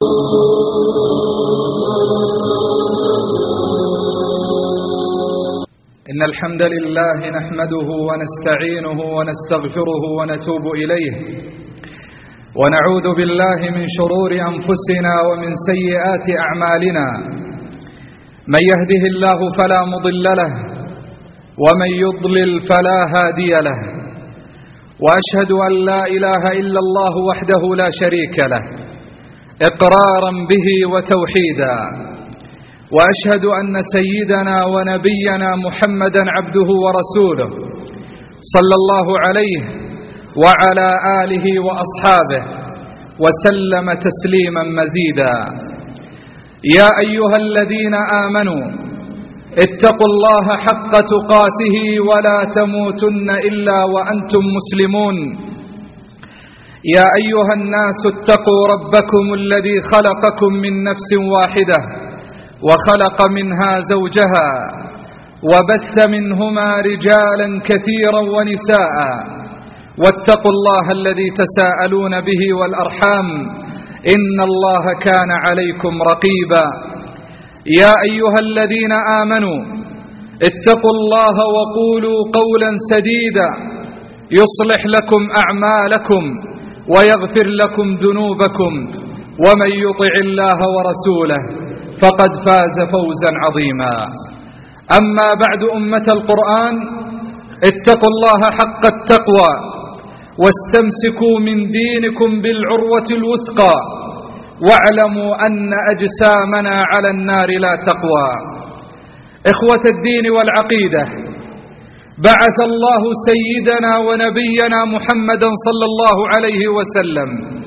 إن الحمد لله نحمده ونستعينه ونستغفره ونتوب إليه، ونعوذ بالله من شرور أنفسنا ومن سيئات أعمالنا. من يهده الله فلا مضل له، ومن يضلل فلا هادي له. وأشهد أن لا إله إلا الله وحده لا شريك له إقرارا به وتوحيدا، وأشهد أن سيدنا ونبينا محمدا عبده ورسوله صلى الله عليه وعلى آله وأصحابه وسلم تسليما مزيدا. يا أيها الذين آمنوا اتقوا الله حق تقاته ولا تموتن إلا وأنتم مسلمون. يا أيها الناس اتقوا ربكم الذي خلقكم من نفس واحدة وخلق منها زوجها وبث منهما رجالا كثيرا ونساء، واتقوا الله الذي تساءلون به والأرحام إن الله كان عليكم رقيبا. يا أيها الذين آمنوا اتقوا الله وقولوا قولا سديدا يصلح لكم أعمالكم ويغفر لكم ذنوبكم، ومن يطع الله ورسوله فقد فاز فوزا عظيما. أما بعد، أمة القرآن، اتقوا الله حق التقوى واستمسكوا من دينكم بالعروة الوثقى، واعلموا أن أجسامنا على النار لا تقوى. إخوة الدين والعقيدة، بعث الله سيدنا ونبينا محمدا صلى الله عليه وسلم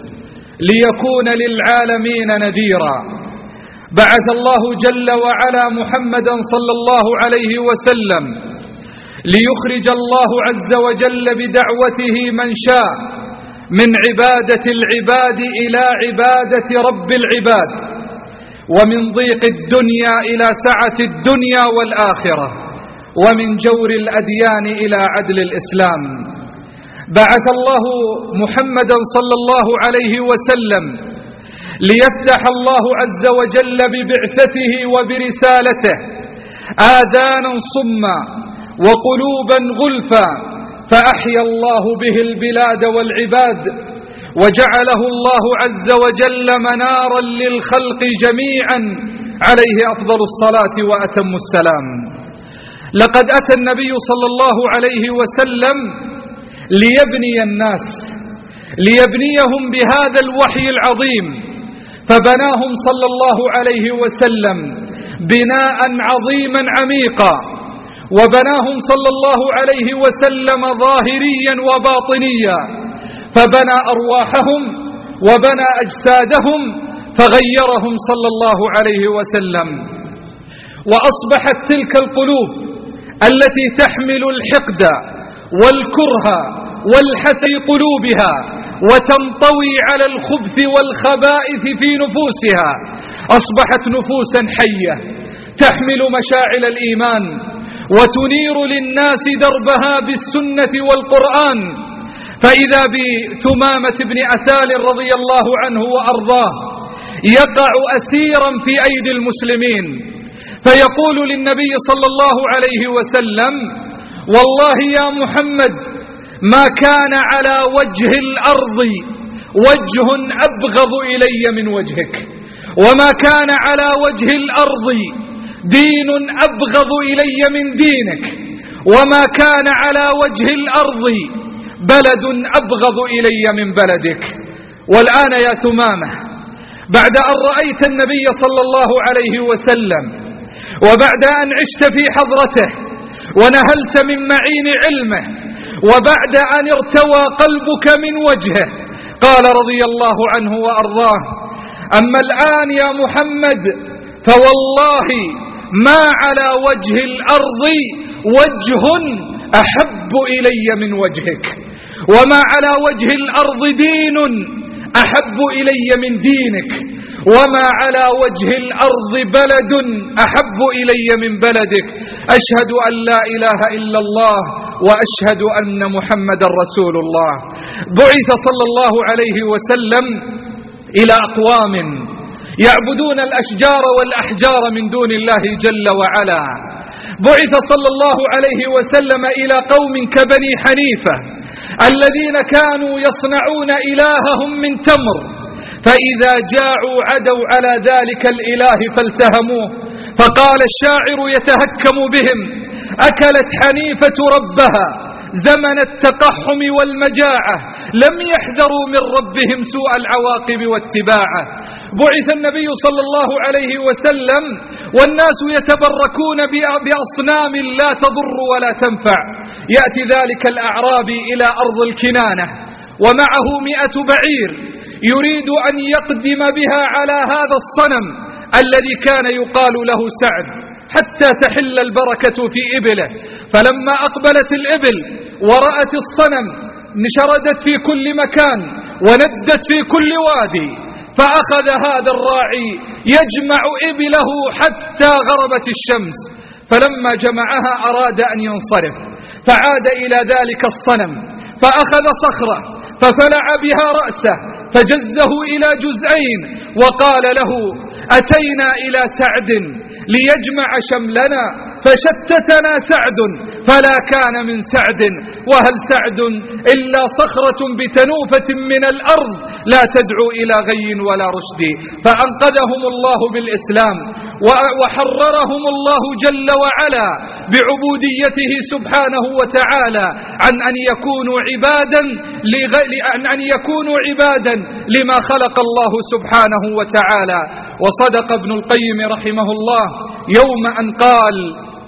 ليكون للعالمين نذيرا. بعث الله جل وعلا محمدا صلى الله عليه وسلم ليخرج الله عز وجل بدعوته من شاء من عبادة العباد إلى عبادة رب العباد، ومن ضيق الدنيا إلى سعة الدنيا والآخرة، ومن جور الأديان إلى عدل الإسلام. بعث الله محمدا صلى الله عليه وسلم ليفتح الله عز وجل ببعثته وبرسالته آذانا صما وقلوبا غلفا، فأحيا الله به البلاد والعباد، وجعله الله عز وجل منارا للخلق جميعا، عليه أفضل الصلاة وأتم السلام. لقد أتى النبي صلى الله عليه وسلم ليبني الناس، ليبنيهم بهذا الوحي العظيم، فبناهم صلى الله عليه وسلم بناء عظيما عميقا، وبناهم صلى الله عليه وسلم ظاهريا وباطنيا، فبنى أرواحهم وبنى أجسادهم، فغيرهم صلى الله عليه وسلم. وأصبحت تلك القلوب التي تحمل الحقد والكره والحسد قلوبها وتنطوي على الخبث والخبائث في نفوسها، أصبحت نفوسا حية تحمل مشاعل الإيمان وتنير للناس دربها بالسنة والقرآن. فإذا بثمامة بن أثال رضي الله عنه وأرضاه يقع أسيرا في أيدي المسلمين، فيقول للنبي صلى الله عليه وسلم: والله يا محمد ما كان على وجه الأرض وجه أبغض إلي من وجهك، وما كان على وجه الأرض دين أبغض إلي من دينك، وما كان على وجه الأرض بلد أبغض إلي من بلدك. والآن يا ثمامة، بعد أن رأيت النبي صلى الله عليه وسلم، وبعد أن عشت في حضرته ونهلت من معين علمه، وبعد أن ارتوى قلبك من وجهه، قال رضي الله عنه وأرضاه: أما الآن يا محمد فوالله ما على وجه الأرض وجه أحب إلي من وجهك، وما على وجه الأرض دين أحب إلي من دينك، وما على وجه الأرض بلد أحب إلي من بلدك. أشهد أن لا إله إلا الله وأشهد أن محمدا رسول الله. بعث صلى الله عليه وسلم إلى أقوام يعبدون الأشجار والأحجار من دون الله جل وعلا. بعث صلى الله عليه وسلم إلى قوم كبني حنيفة الذين كانوا يصنعون إلههم من تمر، فإذا جاعوا عدوا على ذلك الإله فالتهموه، فقال الشاعر يتهكم بهم: أكلت حنيفة ربها زمن التقحم والمجاعة، لم يحذروا من ربهم سوء العواقب واتباعه. بعث النبي صلى الله عليه وسلم والناس يتبركون بأصنام لا تضر ولا تنفع. يأتي ذلك الأعرابي إلى أرض الكنانة ومعه 100 بعير، يريد أن يقدم بها على هذا الصنم الذي كان يقال له سعد حتى تحل البركة في إبله. فلما أقبلت الإبل ورأت الصنم نشردت في كل مكان وندت في كل وادي، فأخذ هذا الراعي يجمع إبله حتى غربت الشمس، فلما جمعها أراد أن ينصرف، فعاد إلى ذلك الصنم فأخذ صخرة ففلع بها رأسه فجزه إلى جزئين وقال له: أتينا إلى سعد ليجمع شملنا فشتتنا سعد فلا كان من سعد، وهل سعد إلا صخرة بتنوفة من الأرض لا تدعو إلى غي ولا رشد. فأنقذهم الله بالإسلام وحررهم الله جل وعلا بعبوديته سبحانه وتعالى عن أن يكونوا عبادا لما خلق الله سبحانه وتعالى. وصدق ابن القيم رحمه الله يوم أن قال: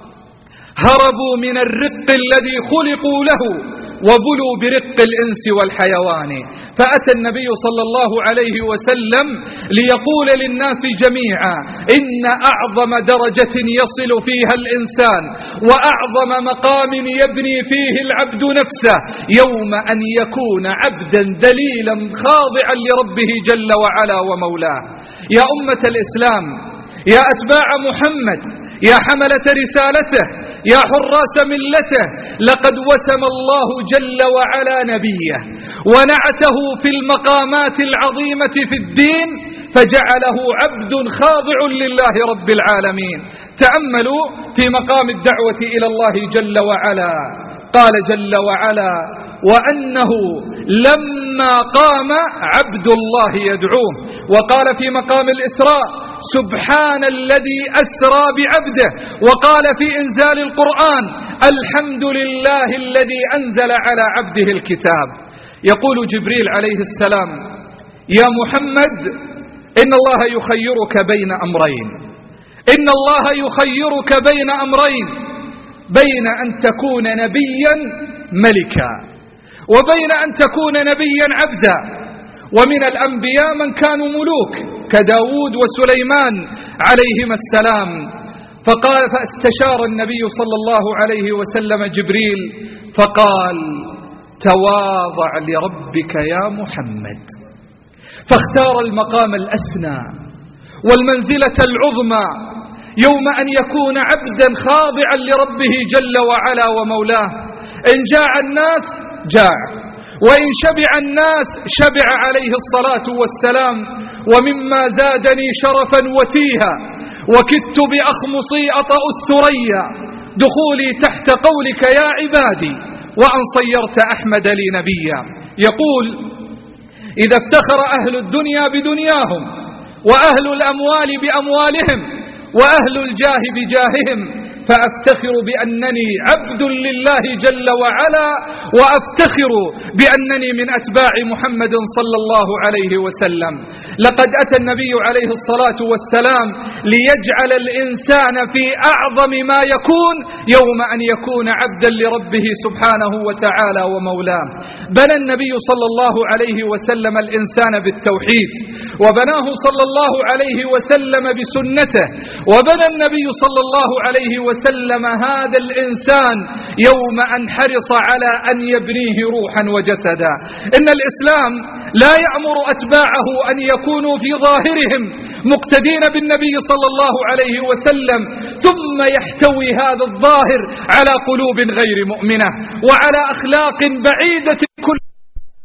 هربوا من الرق الذي خلقوا له وبلوا برق الإنس والحيوان. فأتى النبي صلى الله عليه وسلم ليقول للناس جميعا: إن أعظم درجة يصل فيها الإنسان وأعظم مقام يبني فيه العبد نفسه يوم أن يكون عبدا ذليلا خاضعا لربه جل وعلا ومولاه. يا أمة الإسلام، يا أتباع محمد، يا حملة رسالته، يا حراس ملته، لقد وسم الله جل وعلا نبيه ونعته في المقامات العظيمة في الدين فجعله عبد خاضع لله رب العالمين. تأملوا في مقام الدعوة إلى الله جل وعلا، قال جل وعلا: وأنه لما قام عبد الله يدعوه. وقال في مقام الإسراء: سبحان الذي أسرى بعبده. وقال في إنزال القرآن: الحمد لله الذي أنزل على عبده الكتاب. يقول جبريل عليه السلام: يا محمد، إن الله يخيرك بين أمرين، إن الله يخيرك بين أمرين، بين أن تكون نبيا ملكا وبين أن تكون نبيا عبدا. ومن الأنبياء من كانوا ملوك كداود وسليمان عليهما السلام. فاستشار النبي صلى الله عليه وسلم جبريل فقال: تواضع لربك يا محمد. فاختار المقام الأسنى والمنزلة العظمى يوم أن يكون عبدا خاضعا لربه جل وعلا ومولاه. إن جاع الناس جاع، وإن شبع الناس شبع عليه الصلاة والسلام. ومما زادني شرفا وتيها وكدت بأخمصي أطأ الثريا دخولي تحت قولك يا عبادي وأن صيرت أحمد لي نبيا. يقول: إذا افتخر أهل الدنيا بدنياهم وأهل الأموال بأموالهم وأهل الجاه بجاههم فأفتخر بأنني عبد لله جل وعلا، وأفتخر بأنني من أتباع محمد صلى الله عليه وسلم. لقد أتى النبي عليه الصلاة والسلام ليجعل الإنسان في أعظم ما يكون يوم أن يكون عبدا لربه سبحانه وتعالى ومولاه. بنى النبي صلى الله عليه وسلم الإنسان بالتوحيد، وبناه صلى الله عليه وسلم بسنته، وبنى النبي صلى الله عليه وسلم هذا الإنسان يوم أن حرص على أن يبنيه روحا وجسدا. إن الإسلام لا يأمر أتباعه أن يكونوا في ظاهرهم مقتدين بالنبي صلى الله عليه وسلم ثم يحتوي هذا الظاهر على قلوب غير مؤمنة وعلى أخلاق بعيدة كل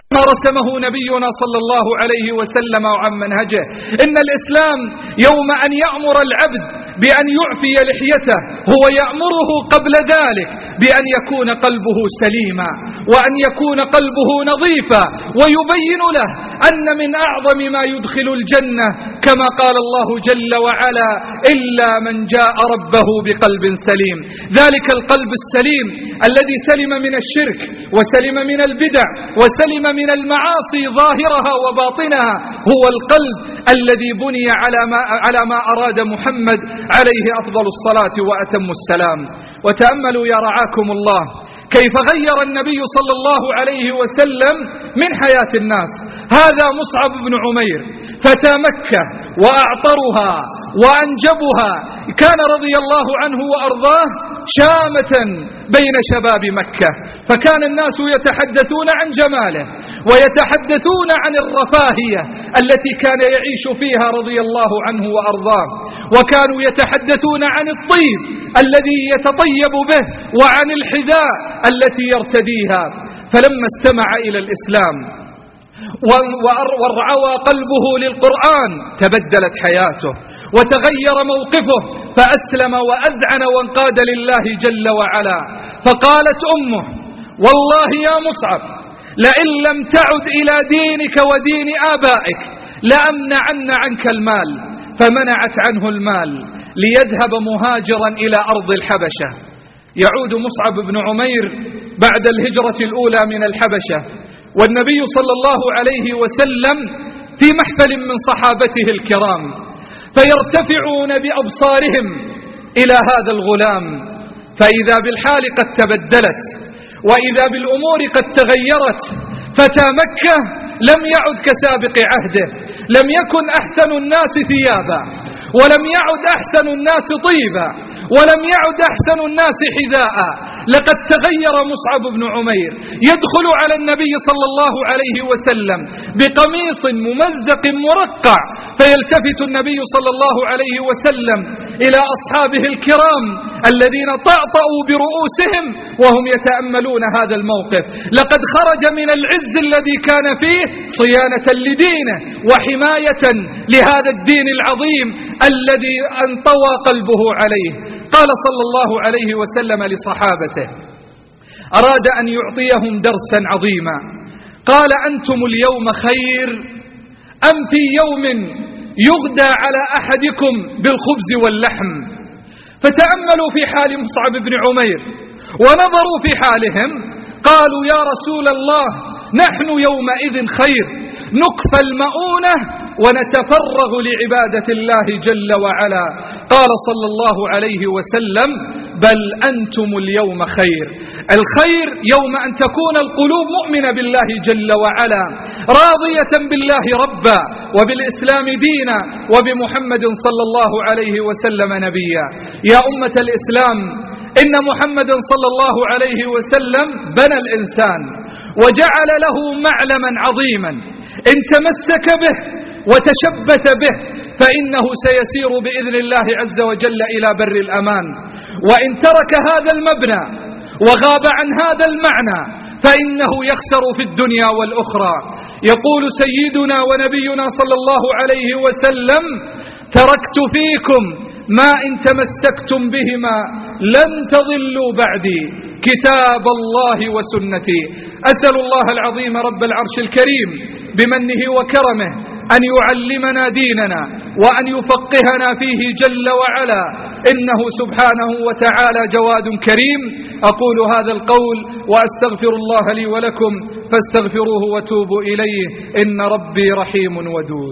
ما رسمه نبينا صلى الله عليه وسلم عن منهجه. إن الإسلام يوم أن يأمر العبد بأن يعفي لحيته هو يأمره قبل ذلك بأن يكون قلبه سليما وأن يكون قلبه نظيفا، ويبين له أن من أعظم ما يدخل الجنة كما قال الله جل وعلا إلا من جاء ربه بقلب سليم. ذلك القلب السليم الذي سلم من الشرك وسلم من البدع وسلم من المعاصي ظاهرها وباطنها هو القلب الذي بني على ما أراد محمد عليه أفضل الصلاة وأتم السلام. وتأملوا يا رعاكم الله كيف غير النبي صلى الله عليه وسلم من حياة الناس. هذا مصعب بن عمير فتى مكة وأعطرها وأنجبها، كان رضي الله عنه وأرضاه شامة بين شباب مكة، فكان الناس يتحدثون عن جماله ويتحدثون عن الرفاهية التي كان يعيش فيها رضي الله عنه وأرضاه، وكانوا يتحدثون عن الطيب الذي يتطيب به وعن الحذاء التي يرتديها. فلما استمع إلى الإسلام وارعوى قلبه للقرآن تبدلت حياته وتغير موقفه، فأسلم وأذعن وانقاد لله جل وعلا. فقالت أمه: والله يا مصعب لئن لم تعد إلى دينك ودين آبائك لأمنعن عنك المال. فمنعت عنه المال ليذهب مهاجرا إلى أرض الحبشة. يعود مصعب بن عمير بعد الهجرة الأولى من الحبشة، والنبي صلى الله عليه وسلم في محفل من صحابته الكرام، فيرتفعون بأبصارهم إلى هذا الغلام، فإذا بالحال قد تبدلت وإذا بالأمور قد تغيرت. فتى مكة لم يعد كسابق عهده، لم يكن أحسن الناس ثيابا، ولم يعد أحسن الناس طيبا، ولم يعد أحسن الناس حذاء. لقد تغير مصعب بن عمير، يدخل على النبي صلى الله عليه وسلم بقميص ممزق مرقع، فيلتفت النبي صلى الله عليه وسلم إلى أصحابه الكرام الذين طأطأوا برؤوسهم وهم يتأملون هذا الموقف. لقد خرج من العز الذي كان فيه صيانة لدينه وحماية لهذا الدين العظيم الذي انطوى قلبه عليه. قال صلى الله عليه وسلم لصحابته، أراد أن يعطيهم درسا عظيما، قال: أنتم اليوم خير أم في يوم يغدى على أحدكم بالخبز واللحم؟ فتأملوا في حال مصعب بن عمير ونظروا في حالهم، قالوا: يا رسول الله نحن يومئذ خير، نكفى المؤونة ونتفرغ لعبادة الله جل وعلا. قال صلى الله عليه وسلم: بل أنتم اليوم خير. الخير يوم أن تكون القلوب مؤمنة بالله جل وعلا، راضية بالله ربا وبالإسلام دينا وبمحمد صلى الله عليه وسلم نبيا. يا أمة الإسلام، إن محمد صلى الله عليه وسلم بنى الإنسان وجعل له معلما عظيما، إن تمسك به وتشبث به فإنه سيسير بإذن الله عز وجل إلى بر الأمان، وإن ترك هذا المبنى وغاب عن هذا المعنى فإنه يخسر في الدنيا والأخرى. يقول سيدنا ونبينا صلى الله عليه وسلم: تركت فيكم ما إن تمسكتم بهما لن تضلوا بعدي، كتاب الله وسنتي. أسأل الله العظيم رب العرش الكريم بمنه وكرمه أن يعلمنا ديننا وأن يفقهنا فيه جل وعلا، إنه سبحانه وتعالى جواد كريم. أقول هذا القول وأستغفر الله لي ولكم فاستغفروه وتوبوا إليه، إن ربي رحيم ودود.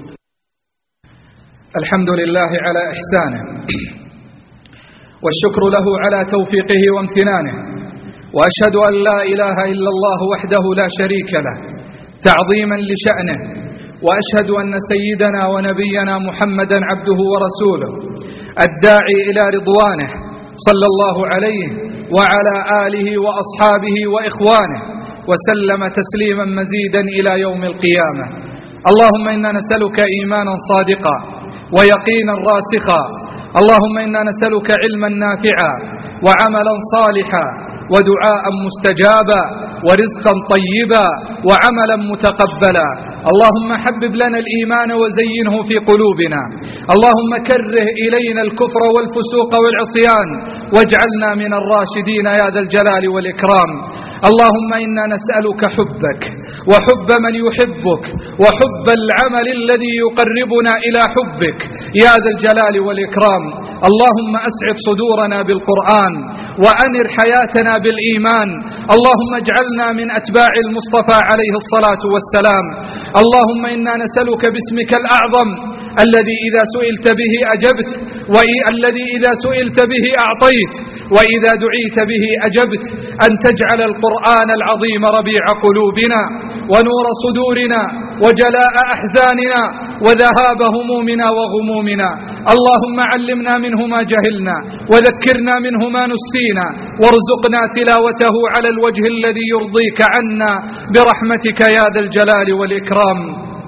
الحمد لله على إحسانه، والشكر له على توفيقه وامتنانه، وأشهد أن لا إله إلا الله وحده لا شريك له تعظيما لشأنه، وأشهد أن سيدنا ونبينا محمدا عبده ورسوله الداعي إلى رضوانه صلى الله عليه وعلى آله وأصحابه وإخوانه وسلم تسليما مزيدا إلى يوم القيامة. اللهم إنا نسألك إيمانا صادقا ويقينا راسخا، اللهم إنا نسألك علما نافعا وعملا صالحا ودعاء مستجابا ورزقا طيبا وعملا متقبلا. اللهم حبب لنا الإيمان وزينه في قلوبنا، اللهم كره إلينا الكفر والفسوق والعصيان واجعلنا من الراشدين يا ذا الجلال والإكرام. اللهم إنا نسألك حبك وحب من يحبك وحب العمل الذي يقربنا إلى حبك يا ذا الجلال والإكرام. اللهم أسعد صدورنا بالقرآن وأنر حياتنا بالإيمان. اللهم اجعلنا من أتباع المصطفى عليه الصلاة والسلام. اللهم إنا نسألك باسمك الأعظم الذي إذا سئلت به أجبت، والذي إذا سئلت به أعطيت، وإذا دعيت به أجبت، أن تجعل القرآن العظيم ربيع قلوبنا ونور صدورنا وجلاء أحزاننا وذهاب همومنا وغمومنا. اللهم علمنا منه ما جهلنا وذكرنا منه ما نسينا وارزقنا تلاوته على الوجه الذي يرضيك عنا برحمتك يا ذا الجلال والإكرام.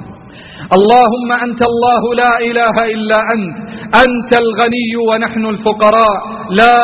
اللهم أنت الله لا إله إلا أنت الغني ونحن الفقراء، لا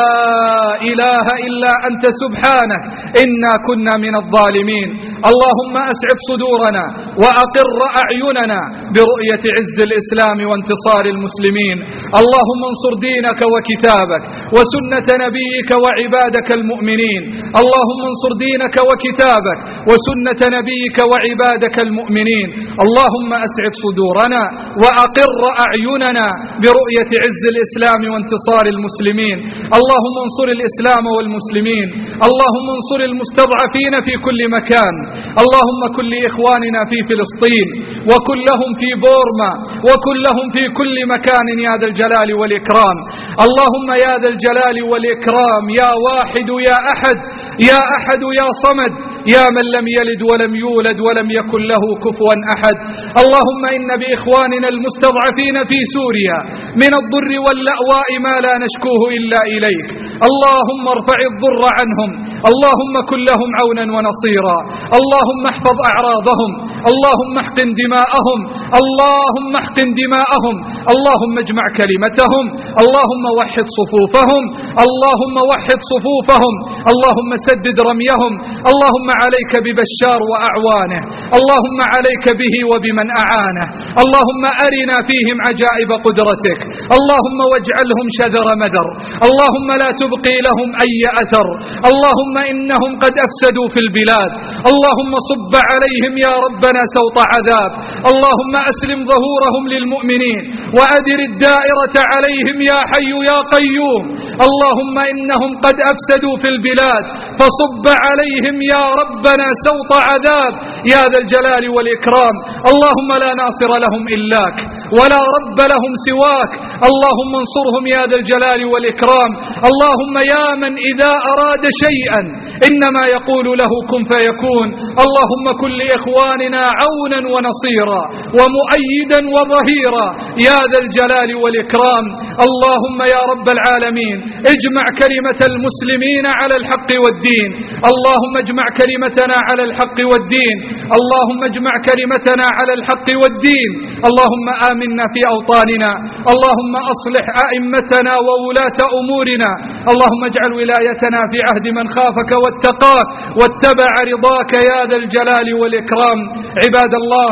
إله إلا أنت سبحانك إنا كنا من الظالمين. اللهم أسعد صدورنا وأقر أعيننا برؤية عز الإسلام وانتصار المسلمين. اللهم انصر دينك وكتابك وسنة نبيك وعبادك المؤمنين. اللهم انصر دينك وكتابك وسنة نبيك وعبادك المؤمنين. اللهم أسعد صدورنا وأقر أعيننا برؤية عز الإسلام وانتصار المسلمين. اللهم انصر الإسلام والمسلمين. اللهم انصر المستضعفين في كل مكان. اللهم كن لإخواننا في فلسطين وكن لهم في بورما وكن لهم في كل مكان يا ذا الجلال والإكرام. اللهم يا ذا الجلال والإكرام يا واحد يا أحد يا أحد يا صمد يا من لم يلد ولم يولد ولم يكن له كفوا أحد. اللهم إن بإخواننا المستضعفين في سوريا من الضر واللأواء ما لا نشكوه إلا إليك. اللهم ارفع الضر عنهم، اللهم كن لهم عونا ونصيرا. اللهم احفظ أعراضهم، اللهم احقن دماءهم، اللهم احقن دماءهم. اللهم اجمع كلمتهم، اللهم وحد صفوفهم، اللهم وحد صفوفهم. اللهم سدد رميهم. اللهم عليك ببشار وأعوانه، اللهم عليك به وبمن أعانه. اللهم أرنا فيهم عجائب قدرتك، اللهم واجعلهم شذر مدر، اللهم لا تبقي لهم أي أثر. اللهم إنهم قد أفسدوا في البلاد، اللهم صب عليهم يا ربنا سوط عذاب. اللهم أسلم ظهورهم للمؤمنين وأدر الدائرة عليهم يا حي يا قيوم. اللهم إنهم قد أفسدوا في البلاد فصب عليهم يا ربنا سوط عذاب يا ذا الجلال والإكرام. اللهم لا ناصر لهم إلاك ولا رب لهم سواك. اللهم انصرهم يا ذا الجلال والإكرام. اللهم يا من إذا أراد شيئا إنما يقول له كن فيكون. اللهم كن لإخواننا عونا ونصيرا ومؤيدا وظهيرا يا ذا الجلال والإكرام. اللهم يا رب العالمين اجمع كلمة المسلمين على الحق والدين. اللهم اجمع كلمتنا على الحق والدين. اللهم اجمع كلمتنا على الحق والدين. اللهم آمنا في أوطاننا. اللهم أصلح أئمتنا وولاة أمورنا. اللهم اجعل ولايتنا في عهد من خافك واتقاك واتبع رضاك يا ذا الجلال والإكرام. عباد الله،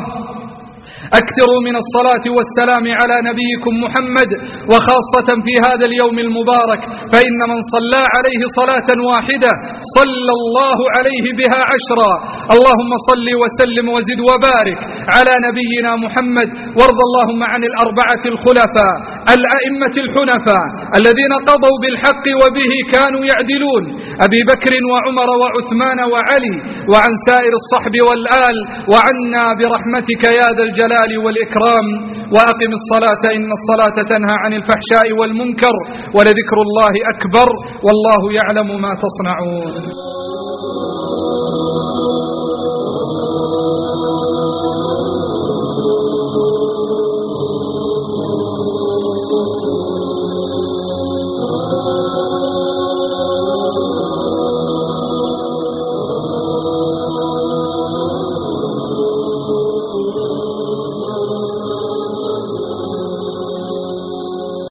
أكثروا من الصلاة والسلام على نبيكم محمد، وخاصة في هذا اليوم المبارك، فإن من صلى عليه صلاة واحدة صلى الله عليه بها 10. اللهم صل وسلم وزد وبارك على نبينا محمد، وارض اللهم عن الأربعة الخلفاء الأئمة الحنفاء الذين قضوا بالحق وبه كانوا يعدلون، أبي بكر وعمر وعثمان وعلي، وعن سائر الصحب والآل، وعنا برحمتك يا ذا الجلال والإكرام. وأقم الصلاة إن الصلاة تنهى عن الفحشاء والمنكر، ولذكر الله أكبر، والله يعلم ما تصنعون.